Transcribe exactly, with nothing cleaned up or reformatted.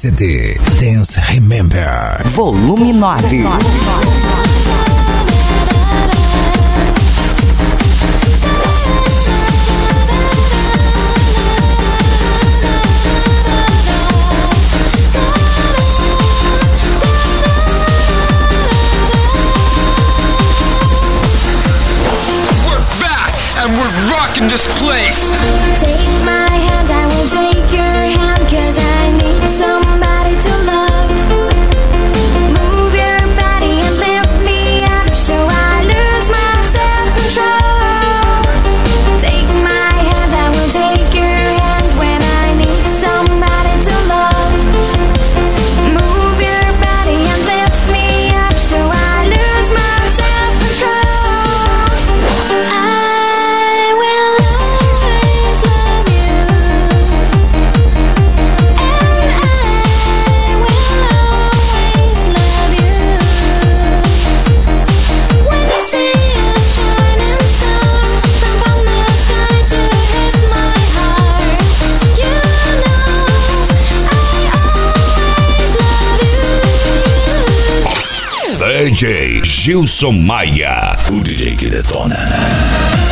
C D Dance Remember Volume nove. And we're rocking this place. Take my hand, I will take your hand, 'cause I need somebody to love. Move your body and lift me up, so I lose my self-control. Take my hand, I will take your hand, when I need somebody to love. Move your body and lift me up, so I lose my self-control. I D J Gilson Maia, o D J que detona.